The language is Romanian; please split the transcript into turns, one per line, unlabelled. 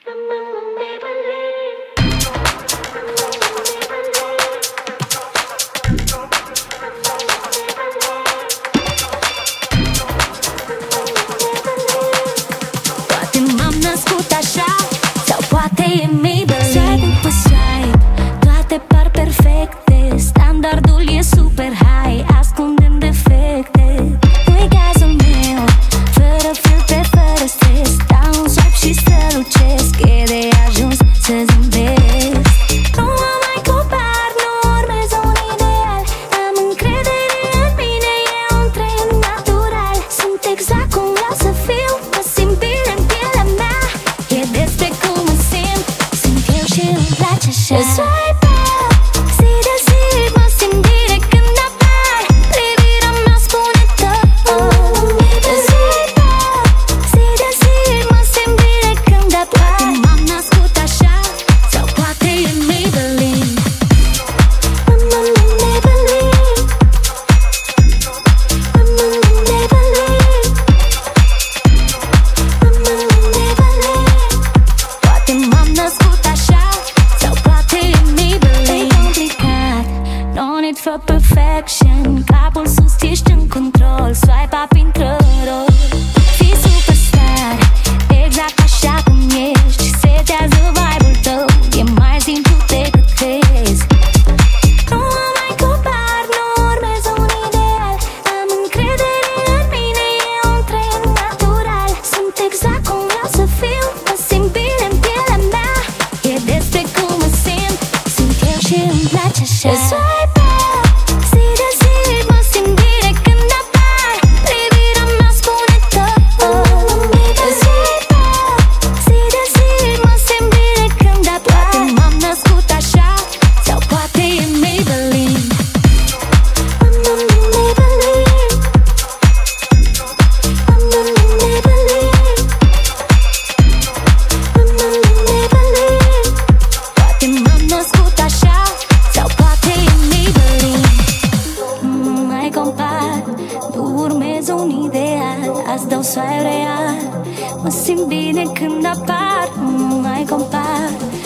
Poate m-am născut așa, sau poate e Maybelline. Swipe pe swipe, toate par perfecte. Standardul e super high, ascundem defecte. Nu-i cazul meu, fără filtre, fără stres. Dau un swipe și strălucesc, e de ajuns să zâmbesc. Nu mă mai compar, nu urmez un ideal. Am încredere în mine, e un tren natural. Sunt exact cum vreau să fiu, mă simt bine în pielea mea. E despre cum mă simt, sunt eu și îmi place așa. Swipe up, zi de zi, mă simt bine când apar. Privirea mea spune tot. Swipe up, zi de zi, mă simt bine când apar. Poate m-am născut așa, sau poate e Maybelline. Maybelline. Poate m-am născut așa, sau poate e Maybelline. E complicat, no need for perfection. Capul sus, ești în control. Swipe up, intră în rol. Fii superstar, exact așa cum ești. Setează vibe-ul tău, e mai simplu decât crezi. Nu mă mai compar, nu urmez un ideal. Am încredere în mine, e un tren natural. Sunt exact cum vreau să fiu, mă simt bine în pielea mea. E despre cum mă simt, sunt eu și îmi place așa. Swipe up, zi de zi, mă simt bine când apar. Privirea mea spune tot. Swipe up, zi de zi, mă simt bine când apar. Poate m-am născut așa, sau poate e Maybelline. Poate m-am născut așa, sau poate e Maybelline. Nu mai compar, nu urmez un ideal. Azi dau soare real, mă simt bine când apar. Nu mai compar,